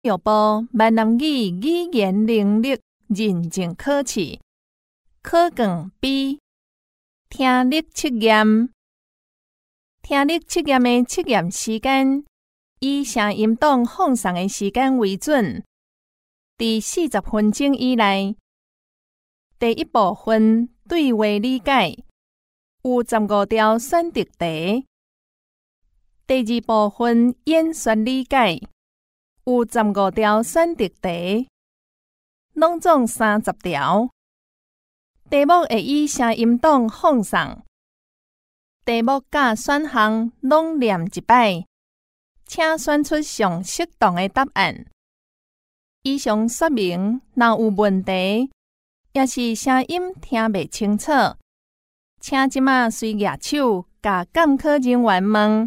育部闽南语语言能力认证考试考卷 B 听力测验。听力测验的测验时间以声音档放送的时间为准，在40分钟以内。第一部分对话理解，有15条选择题。第二部分演说理解，有15条选择题，拢总30条。题目会以声音档放送。题目甲选项拢念一摆，请选出上适当的答案。以上说明若有问题，也是声音听袂清楚，请即马随举手甲监考人员问。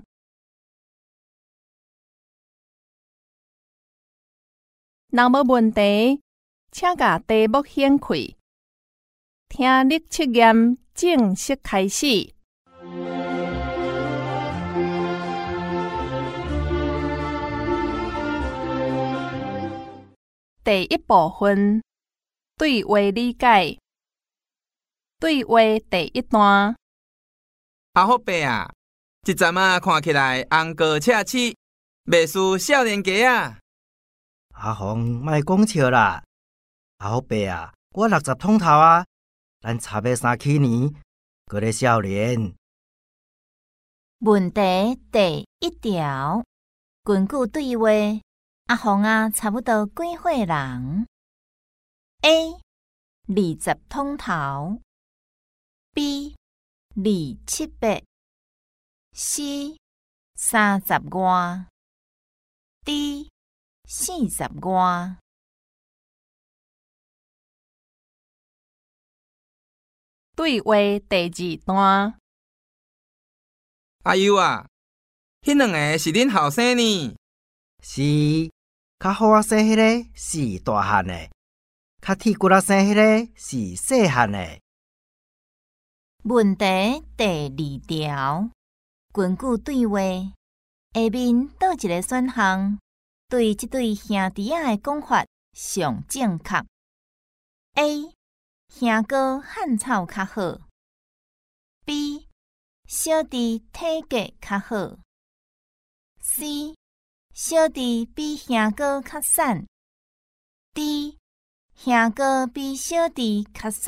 若无问题，请甲题目掀开。听力测验正式开始。第一部分对话理解。对话第一段。 阿福伯啊，这阵啊看起来红高赤赤，袂输少年家啊。 阿红，莫讲笑啦！阿福伯啊，我60通头啊，咱差要3起年，搁咧少年。 问题第一条，根据对话，阿红啊，差不多几岁人 ？A 20通头 ，B 27 ，C 30外 ，D 40外。 对话第二段。 阿友啊，迄两个是恁后生呢？ 是，较好啊生迄个是大汉的，较铁骨啊生迄个是细汉的。 问题第二条，根据对话，下面倒一个选项对这对兄弟仔的讲法上正确 ？A 兄哥汉草较好 ，B 小弟体格较好 ，C 小弟比兄哥较瘦 ，D 兄哥比小弟较瘦。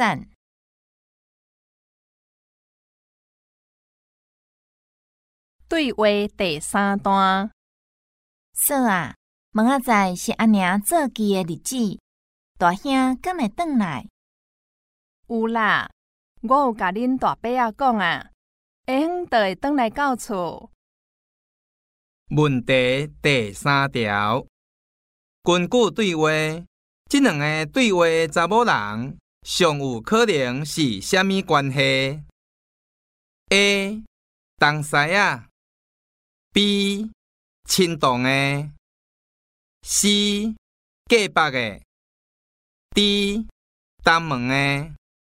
对话第三段。 嫂啊，明仔载是阿娘做记的日子，大兄敢会转来？ 有啦，我有甲恁大伯仔讲啊，下昏就会转来到厝。 问题第3条，根据对话，这两个对话的查某人上有可能是啥物关系 ？A 同师仔 ，B 亲同的 ，C 隔壁的 ，D 东门的。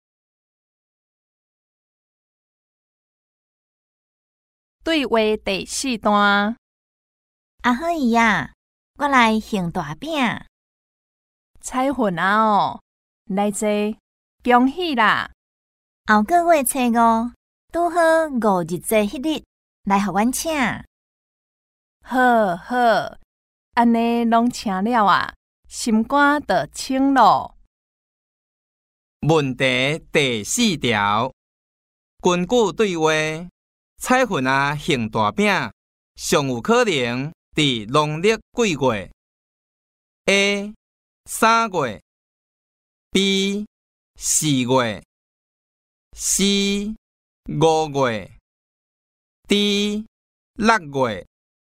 对话第4段。 阿好姨啊，我来馅大饼。 彩云啊哦，来坐，恭喜啦！ 后个月初5，拄好5日节迄日，来互阮请。 好好，安尼拢请了啊，心肝就清咯。 问题第4条，根据对话，彩云啊馅大饼上有可能伫农历几月 ？A 3月 ，B 4月 ，C 5月 ，D 6月。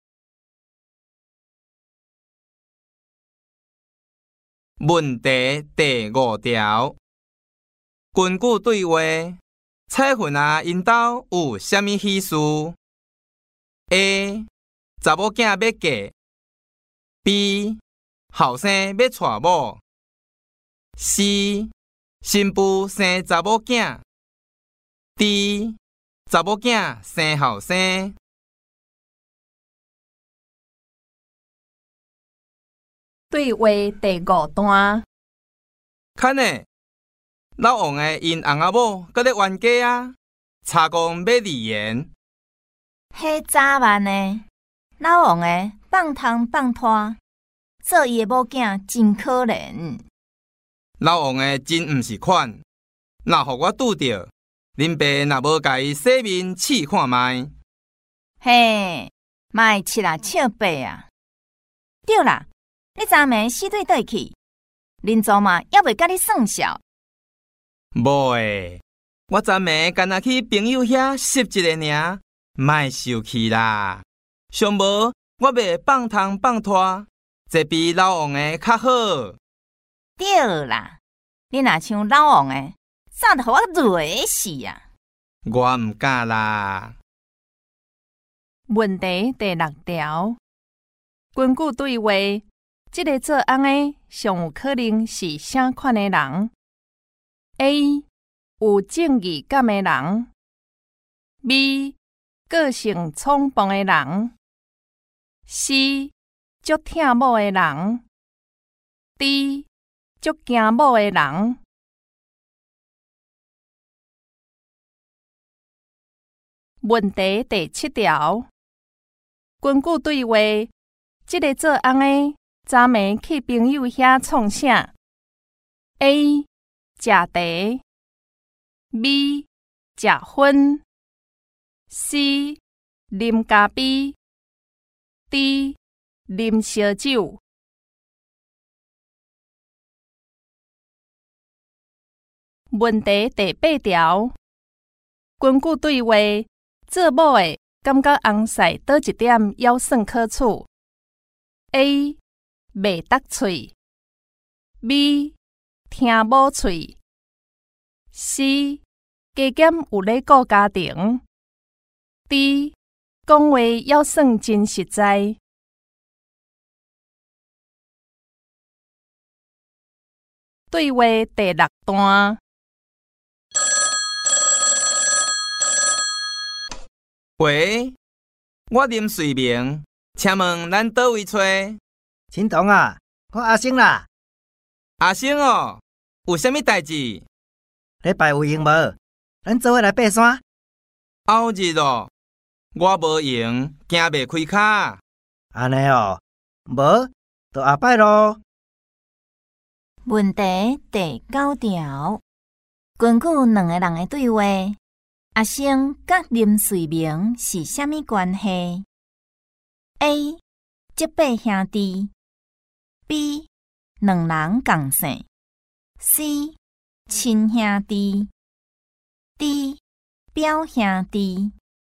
问题第5条，根据对话，彩云啊因兜有啥物喜事 ？A 查某囝要嫁 ，B 后生要娶某 ，C 新妇生查某囝 ，D 查某囝生后生。 对话第5段。 看呢，老王的因翁仔某搁咧冤家啊，查公要离言。 迄早晚呢，老王的放通放拖，做伊的某囝真可怜。 老王的真毋是款，若互我拄着，恁爸若无甲伊洗面试看卖。 嘿，莫七啦笑白啊！对啦，你昨暝死对倒去，恁祖嘛还袂甲你算数。 无诶，我昨暝干那去朋友遐食一个尔，莫受气啦。上无我袂放通放拖，这比老王的较好。 对啦，你若像老王的，早就互我累死啊！ 我毋敢啦。 问题第6条，根据对话，这个做翁的上有可能是啥款的人 ？A. 有正义感的人 ；B. 个性冲动的人 ；C. 足疼某的人 ；D. 足惊某的人。问题第7条，根据对话，这个做翁的昨暝去朋友遐创啥 ？A. 食茶 B. 食薰 C. 啉咖啡 D. 啉烧酒。问题第8条，根据对话，做某的感觉翁婿倒一点还算可处 ？A. 袂答喙 B. 听某喙 C. 加减有咧顾家庭 D. 讲话还算真实在。对话第6段。 喂，我林瑞明，请问咱倒位找？ 亲同啊，我阿星啦。 阿星哦，有啥物代志？ 礼拜有闲无？咱做伙来爬山。 后日哦，我无闲，行袂开骹。 安尼哦，无就下摆咯。 问题第9条，根据2个人的对话，阿星甲林瑞明是啥物关系 ？A. 结拜兄弟 B. 2人共姓 C. 亲兄弟 D. 表兄弟。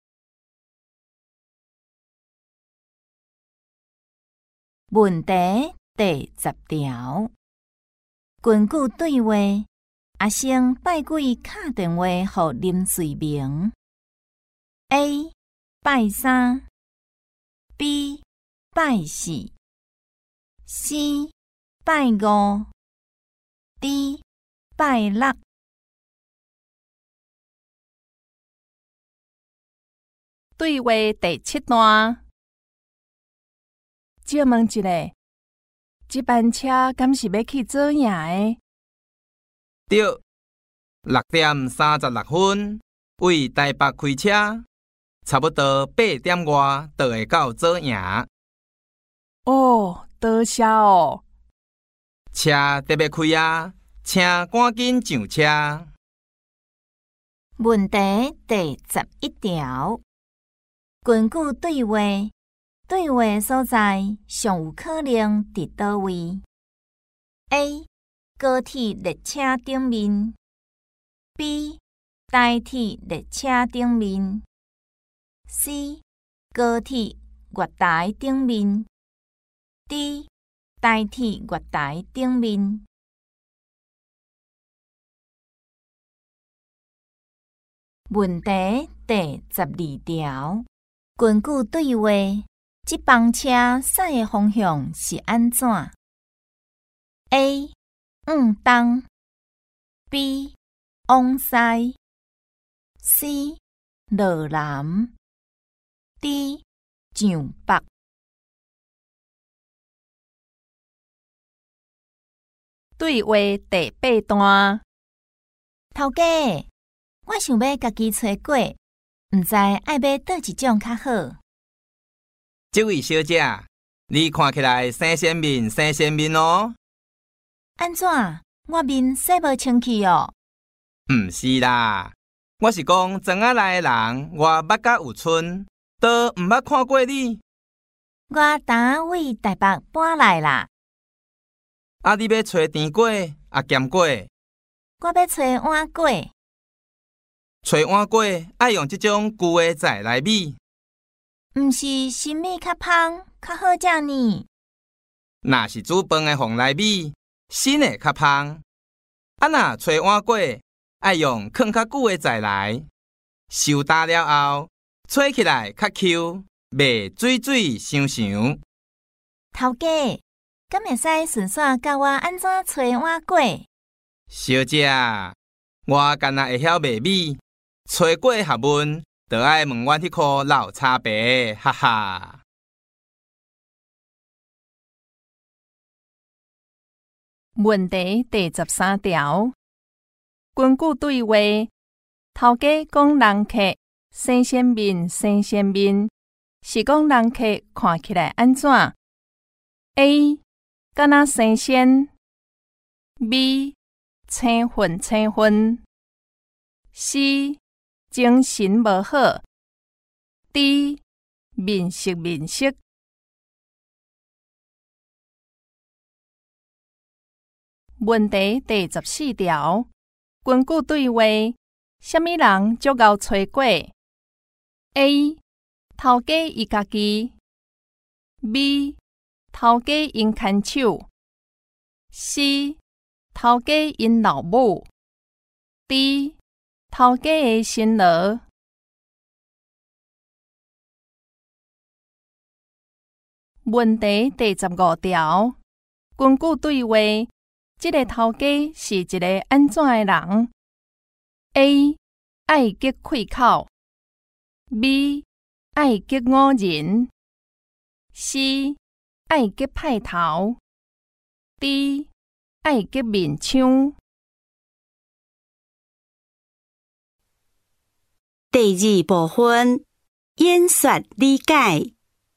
问题第10条，根据对话，阿星拜几敲电话予林瑞明 ？A. 拜3 B. 拜4 C. 拜5 D. 拜6。 对话第7段，借问一下，这班车敢是要去做啥的？ 对，6点36分为台北开车，差不多8点外就会到做营。 哦，多谢哦。 车得要开啊，请赶紧上车。 问题第11条，根据对话，对话所在上有可能伫倒位 ？A. 高铁列车顶面 B. 台铁列车顶面 C. 高铁月台顶面 D. 台铁月台顶面。问题第12条，根据对话，这班车驶的方向是安怎 ？A. 往东 B. 往西 C. 落南 D. 上北。 对话第8段。 头家，我想要家己找果，毋知爱买倒一种较好。 这位小姐，你看起来生鲜面哦。 安怎？我面洗无清气哦？ 毋是啦，我是讲庄仔内的人，我捌甲有春，都毋捌看过你。 我当为台北搬来啦。 啊，你要找甜粿咸粿？ 我要找碗粿。 找碗粿爱用这种旧的材来米。 毋是新米较芳较好食呢？ 若是煮饭的红来米，新的较芳。啊，若找碗粿爱用放较久的材来，收干了后，吹起来较 Q， 袂水香香。 头家，敢会使顺线教我安怎找碗粿？ 小姐，我干那会晓卖米，找粿学问，就爱问阮迄颗老差伯，哈哈。 问题第13条，根据对话，头家讲人客生鲜面，是讲人客看起来安怎 ？A. 敢若生鲜 B. 青粉C. 精神无好 D. 面色。问题第14条，根据对话，什么人足够找果 ？A. 头家伊家己 B. 头家因牵手 C. 头家因老母 D. 头家的辛劳。问题第15条，根据对话，这个头家是一个安怎的人 ？A. 爱结开口 B. 爱结五人 C. 爱结派头 D. 爱结面腔。 第2部分演说理解。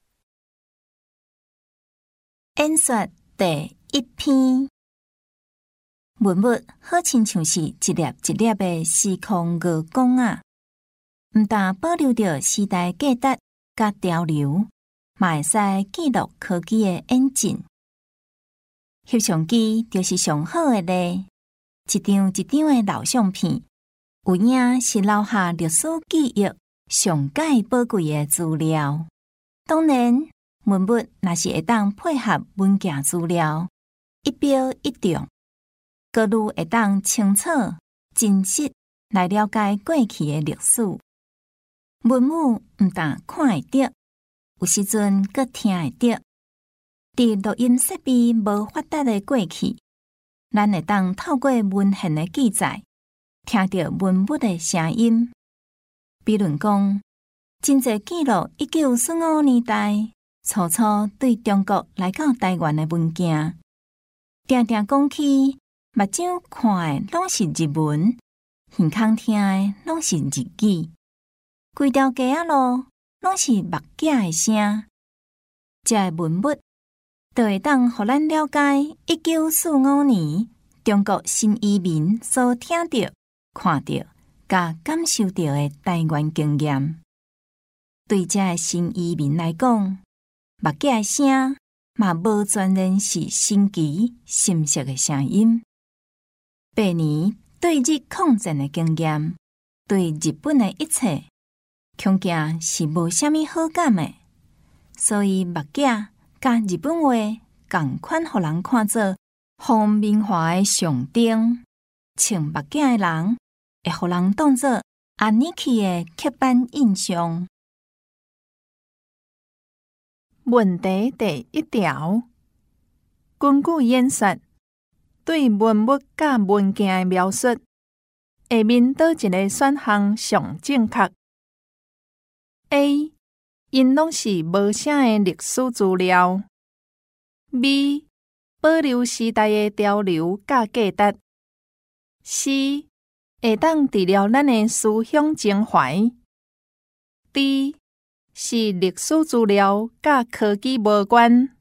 演说第1篇。文物好亲像是一粒一粒的时空鹅管啊，毋但保留着时代价值甲潮流，嘛会使记录科技的演进。翕相机就是上好的例，一张一张的老相片，有影是留下历史记忆上界宝贵的资料。当然，文物若是会当配合文件资料，一标一重。各愈会当清楚、真实来了解过去的历史。文物毋但看会到，有时阵阁听会到。伫录音设备无发达的过去，咱会当透过文献的记载，听到文物的声音。比如讲，真侪记录1945年代初对中国来到台湾的文件，定定讲起。目睭看的拢是日文，耳孔听的拢是日语，规条街仔路拢是目镜的声。这个文物就会当互咱了解1945年中国新移民所听到、看到、甲感受到的台湾经验。对这个新移民来讲，目镜的声嘛无全然是新奇、深色的声音。8年对日抗战的经验，对日本的一切，恐惊是无啥物好感的。所以目镜甲日本话共款，互人看作方明华的象征。穿目镜的人，会互人当作安尼去的刻板印象。 问题第1条，根据演说。对文物甲文件的描述，下面倒一个选项上正确 ？A. 因拢是无啥的历史资料 ；B. 保留时代的潮流甲价值。C. 会当治疗咱的思想情怀。D. 是历史资料甲科技无关。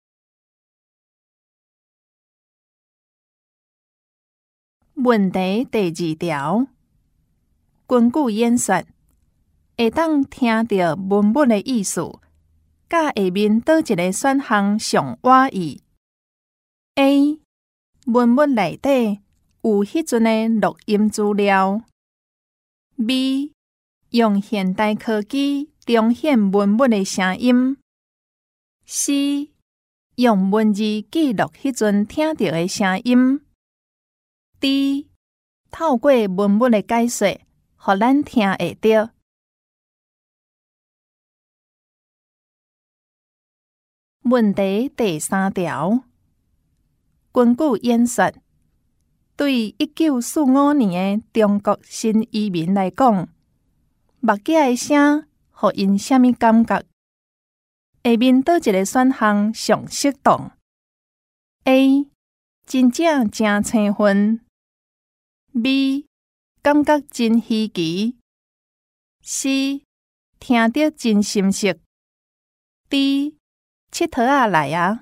问题第2条，根据演说，会当听到文本的意思，甲下面倒一个选项上满意 ？A. 文本内底有迄阵的录音资料。B. 用现代科技重现文本的声音。C. 用文字记录迄阵听到的声音。D. 透过文本的解说，互咱听会到。问题第3条，根据演说，对1945年的中国新移民来讲，目镜的声互因啥物感觉？下面倒一个选项上适当 ？A. 真正真兴奋。B. 感觉真稀奇。C. 听得真心实。D. 佚佗啊来啊！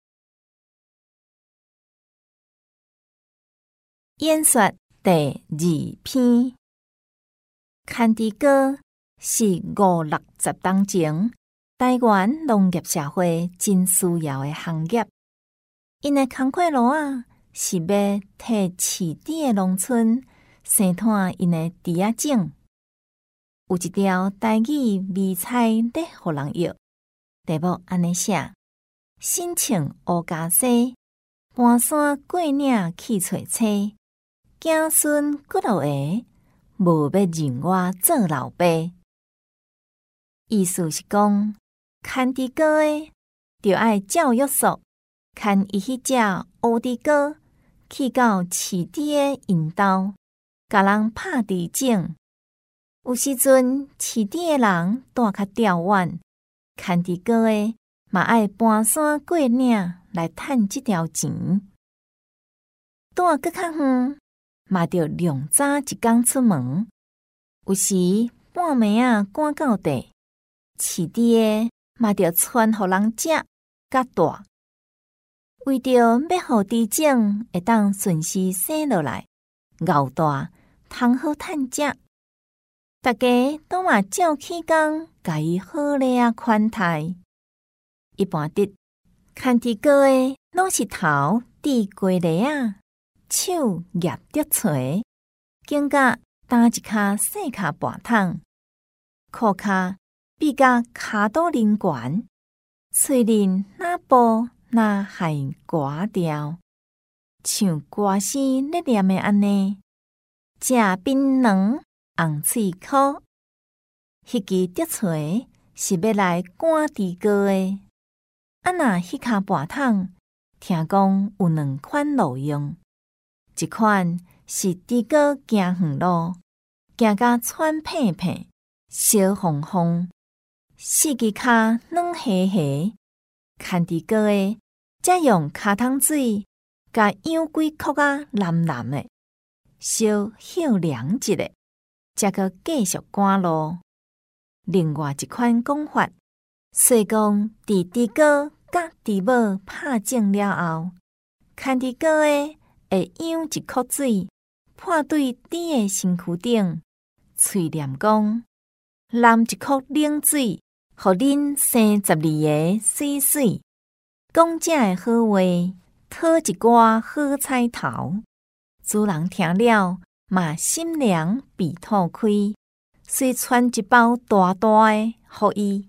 演说第2篇，牵猪哥是50-60当前台湾农业社会真需要的行业。因的工课路啊，是要替饲猪的农村生产因的猪仔种。有一条台语迷彩咧，互人摇。题目安尼写：新请乌家西，搬山过岭去找车，子孙骨落下，无要认我做老爸。意思是讲，牵猪哥的就爱照约束，牵伊迄只乌猪哥去到饲猪的因兜，甲人拍猪种。有时阵饲猪的人住较遥远，牵猪哥的嘛爱搬山过岭来趁这条钱。住搁较远，嘛着量早一工出门。有时半暝啊赶到地，饲猪的嘛着传互人食甲大。为着要互猪种会当顺势生落来，熬大，通好趁食。大家都嘛照起工，甲伊好咧啊款待。一般得牵猪哥的，拢是头低过犁啊，手夹着锤，颈甲担一骹细骹跋桶，裤骹比甲骹肚灵悬，喙面若布若害刮掉，像歌星咧念的安尼，食槟榔。红喙口，迄支竹锤是要来赶猪哥的。啊那迄骹跋桶，听讲有2款路用，一款是猪哥行远路，行甲喘片片，烧烘烘，4支骹软黑黑，牵猪哥的，则用骹桶水，甲养几壳啊蓝蓝的，烧休凉一下。才阁继续赶路。另外一款讲法，说讲伫猪哥甲猪母拍种了后，牵猪哥的会舀一壳水泼对猪的身躯顶，喙念讲：淋一壳冷水，互恁生12个水水。讲这的好话，讨一寡好彩头。主人听了。嘛心凉鼻吐开，遂传一包大大的，互伊。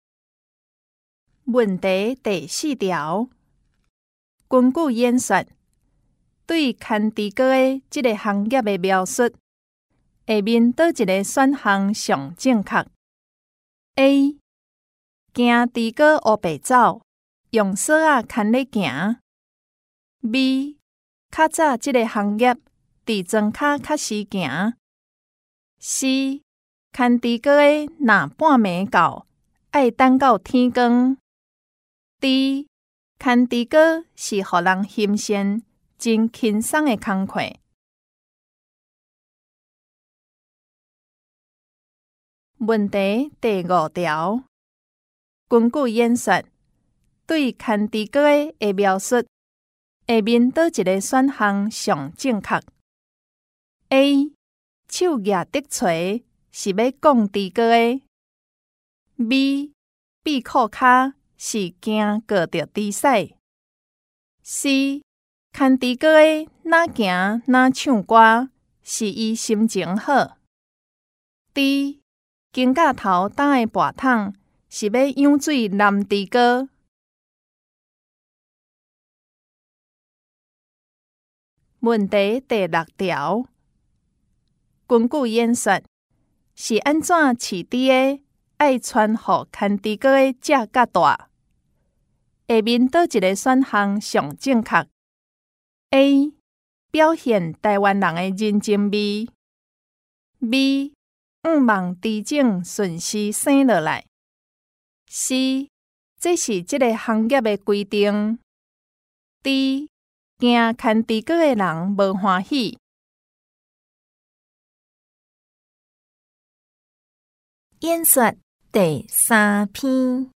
问题第4条，根据演说，对牵猪哥的这个行业的描述，下面倒一个选项上正确 ？A. 惊猪哥乌白走，用绳仔牵咧行。B. 较早这个行业。伫庄骹较时行。C. 牵猪哥的若半暝到，爱等到天光。D. 牵猪哥是互人欣赏、真轻松的工课。问题第5条，根据演说，对牵猪哥的描述，下面倒一个选项上正确 ？A. 手举竹锤是要讲猪哥的。B. 闭裤骹是惊过着猪屎。C. 牵猪哥的哪行哪唱歌是伊心情好。D. 肩胛头担的跋桶是要养水淋猪哥。问题第6条，根据演说，是安怎饲猪的爱传予牵猪哥的只较大？下面倒一个选项上正确 ？A. 表现台湾人的人情味。B. 望猪种顺势生落来。C. 这是这个行业的规定。D. 惊牵猪哥的人无欢喜。 演说第3篇。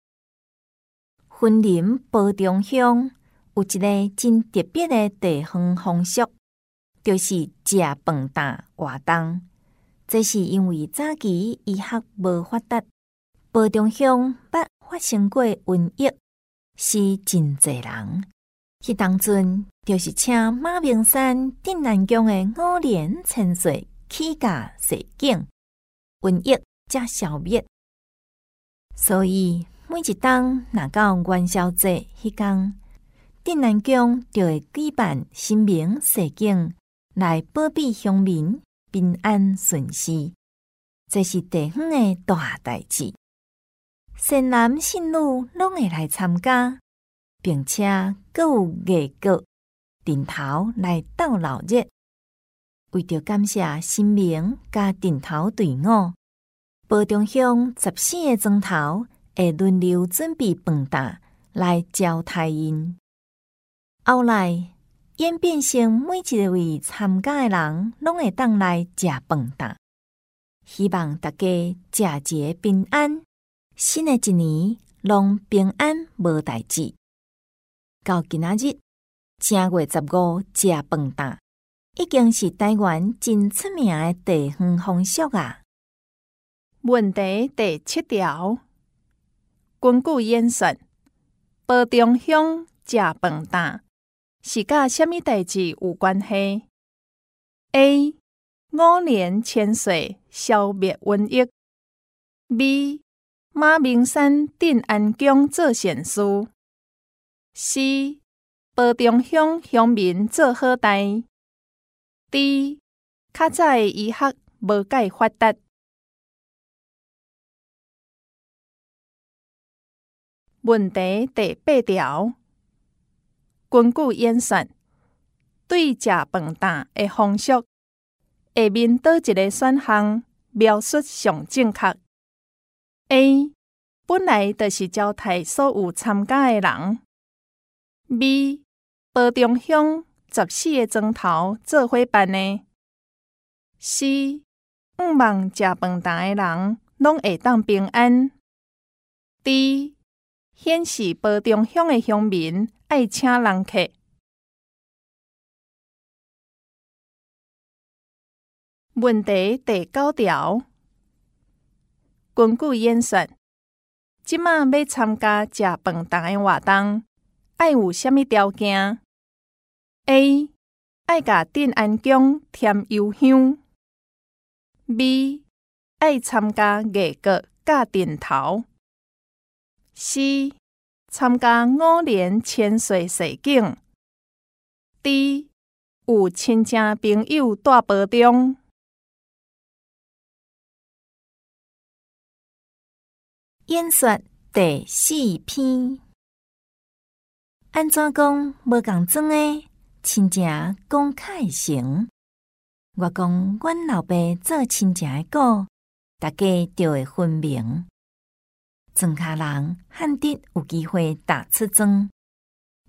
云林保中乡有一个真特别的地方风俗，就是食饭担活动。这是因为早期医学无发达，保中乡捌发生过瘟疫，死真侪人。迄当阵就是请马明山镇南宫的5年千岁起驾示警，瘟疫才消灭。所以每一当若到元宵节迄天，镇南宫就会举办神明示警，来保庇乡民平安顺遂。这是地方的大代志，善男信女拢会来参加，并且阁有艺角阵头来斗闹热。为着感谢神明甲阵头队伍，保中乡14个庄头会轮流准备饭担来招待因。后来演变成每一位参加的人拢会当来食饭担，希望大家食一个平安，新的一年拢平安无代志。到今仔日正月15食饭担，已经是台湾真出名的地方风俗啊。 问题第7条，根据演说，保中乡食饭担是甲什么代志有关系 ？A. 5年千岁消灭瘟疫。B. 马明山镇安宫做善事。C. 保中乡乡民做好代。D. 较早的医学无介发达。问题第8条，根据演说，对食饭担的风俗，下面倒一个选项描述上正确 ？A. 本来就是招待所有参加的人。B. 保中乡14个庄头做伙办的。C. 望食饭担的人拢会当平安。D. 显示保中乡的乡民爱请人客。问题第9条，根据演说，即马要参加食饭担的活动，爱有啥物条件 ？A. 爱甲镇安宫添油香。B. 爱参加艺角甲阵头。C. 参加5年千岁示警。D. 有亲戚朋友带保中。 演说第4篇。安怎讲无共装的，亲情讲开成。我讲阮老爸做亲情的故，大家就会分明。庄脚人罕得有机会打出庄，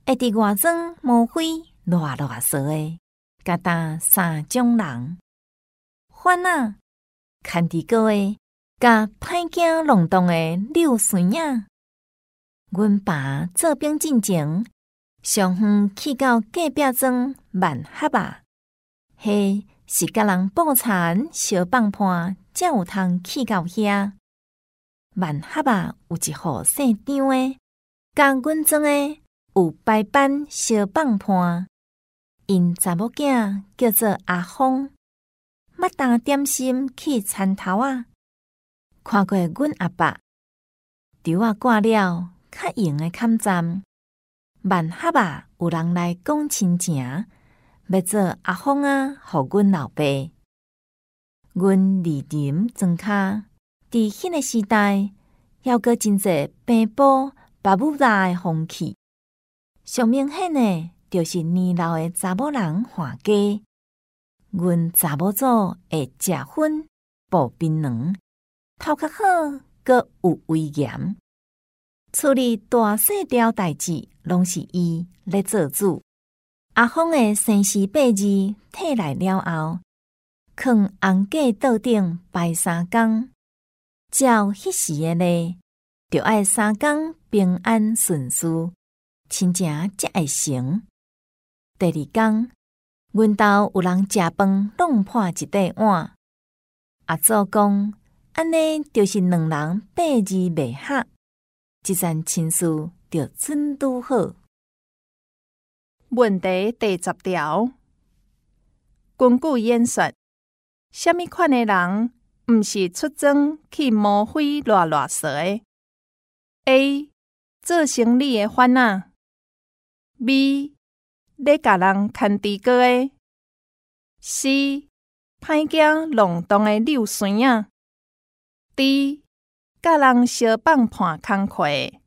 会伫外庄毛飞热热臊的，甲担三种人，反啊，牵伫高的，甲歹惊弄动的柳孙仔。阮爸做兵进前，上远去到隔壁庄万合啊，迄是甲人捕田相放伴，才有通去到遐。万合啊，有一户姓张的，甲阮庄的有排班相放伴。因查某囝叫做阿芳，捌当点心去田头啊，看过阮阿爸，稻啊挂了，较用的砍站。万合啊，有人来讲亲情，要做阿芳啊，互阮老爸。阮二林庄卡，伫迄个时代，还阁真济平埔巴母大的风气，上明显的。就是年老的查某人还家，阮查某祖会食薰、煲槟榔，头壳好，阁有威严。处理大细条代志，拢是伊咧做主。阿芳的生时8字摕来了后，囥红架桌顶摆3工，照迄时的咧，就爱3工平安顺遂，亲情才会成。第2天，阮兜有人食饭弄破一块碗。阿祖讲，安尼就是2人8字袂合，即件亲事就准拄好。 问题第10条，根据演说，什么款的人毋是出庄去毛飞热热臊的 ？A. 做生理的贩仔 B. 咧甲人牵猪哥的 C. 歹惊弄动的柳孙仔 D. 甲人相放伴工课的。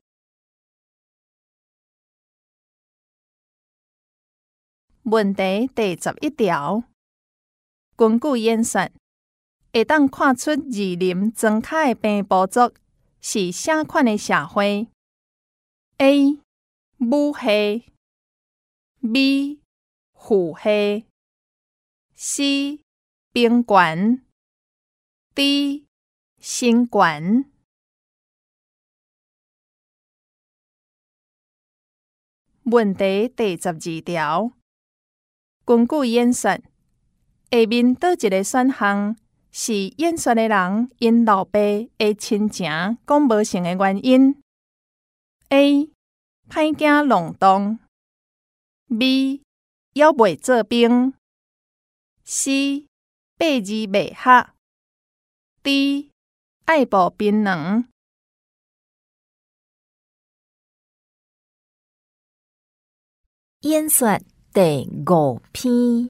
问题第11条，根据演说，会当看出二林庄卡的平埔族是啥款的社会 ？A. 母系B. 父系 C. 兵权 D. 身权。问题第12条，根据演说，下面倒一个选项是演说的人因老爸的亲情讲无成的原因 ？A. 歹惊弄动B. 还袂做兵 C. 8字袂合 D. 爱煲槟榔。 演说第5篇。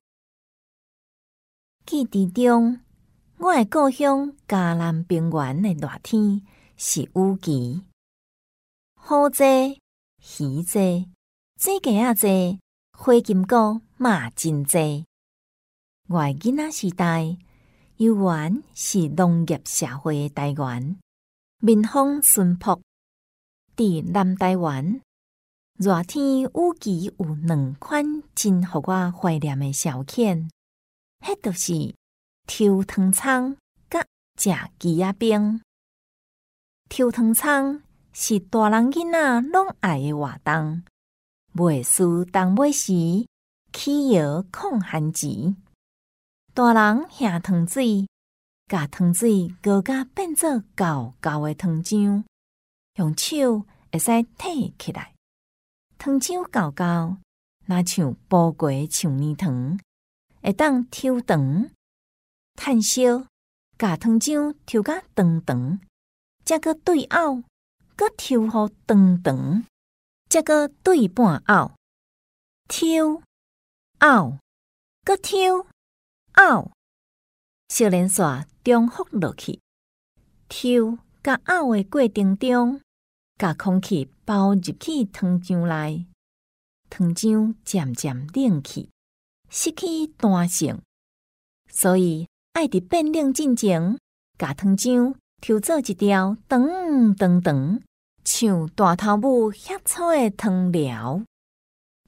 记忆中，我的故乡嘉南平原的热天是雨季，雨济、鱼济、水鸡济。花金菇嘛真济。我囡仔时代，游园是农业社会的台湾，民风淳朴。伫南台湾，热天雨季有2款真互我怀念的消遣，迄就是抽糖葱甲食鸡仔冰。抽糖葱是大人囡仔拢爱的活动。袂输冬尾时起摇抗寒钱，大人下糖水，甲糖水熬甲变做厚厚的糖浆，用手会使摕起来。糖浆厚厚，若像煲过橡泥糖，会当抽长、炭烧，甲糖浆抽甲长长，则搁对拗，搁抽互长长。则个对半拗，抽拗，搁抽拗，小连续重复落去。抽甲拗的过程中，甲空气包入去糖浆内，糖浆渐渐冷去，失去弹性，所以爱伫变冷进前，甲糖浆抽做一条长长长。像大头母遐粗的汤寮，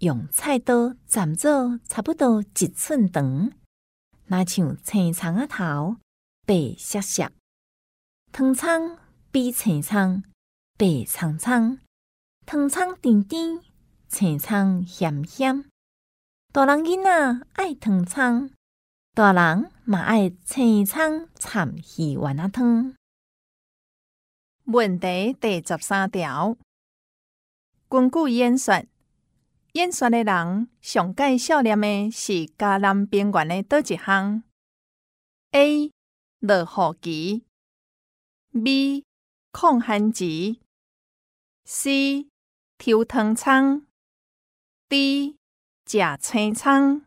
用菜刀斩做差不多1寸长，若像青葱仔头，白色色；汤葱比青葱，白葱葱；汤葱甜甜，青葱咸咸。大人囡仔爱汤葱，大人嘛爱青葱掺鱼丸仔汤。 问题第13条，根据演说，演说的人上界少念的是嘉南平原的倒一项 ？A. 落雨期 B. 抗旱期 C. 抽汤葱 D. 食青葱。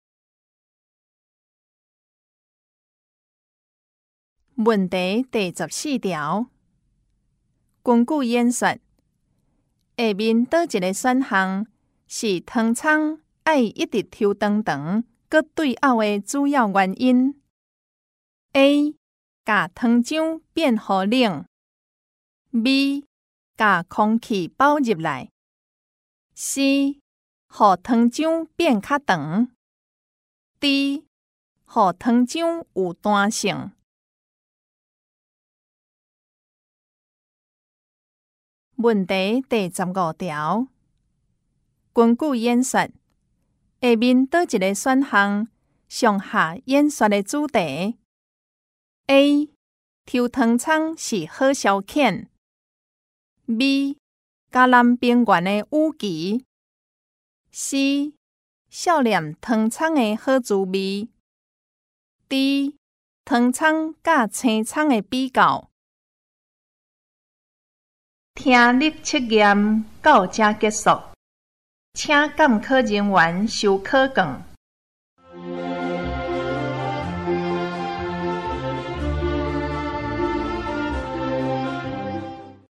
问题第14条，根据演说，下面倒一个选项是汤葱爱一直抽长长，搁对拗的主要原因 ？A. 甲汤浆变予冷 B. 甲空气包入来 C. 予汤浆变较长 D. 予汤浆有弹性。问题第15条，根据演说，下面倒一个选项上下演说的主题 ？A. 抽汤葱是好消遣 B. 嘉南平原的雨期 C. 少年汤葱的好滋味 D. 汤葱甲青葱的比较。听力测验到这结束，请监考人员收考卷。